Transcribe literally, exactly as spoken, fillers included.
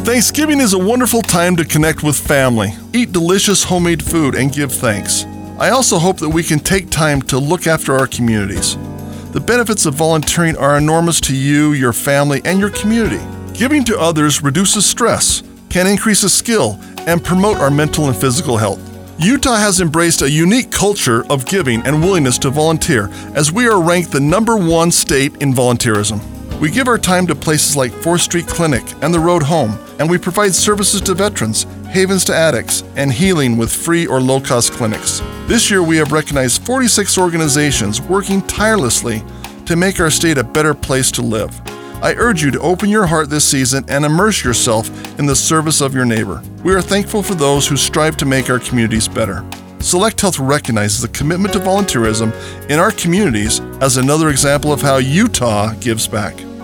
Thanksgiving is a wonderful time to connect with family, eat delicious homemade food, and give thanks. I also hope that we can take time to look after our communities. The benefits of volunteering are enormous to you, your family, and your community. Giving to others reduces stress, can increase a skill, and promote our mental and physical health. Utah has embraced a unique culture of giving and willingness to volunteer, as we are ranked the number one state in volunteerism. We give our time to places like fourth Street Clinic and the Road Home, and we provide services to veterans, havens to addicts, and healing with free or low-cost clinics. This year we have recognized forty-six organizations working tirelessly to make our state a better place to live. I urge you to open your heart this season and immerse yourself in the service of your neighbor. We are thankful for those who strive to make our communities better. Select Health recognizes the commitment to volunteerism in our communities as another example of how Utah gives back.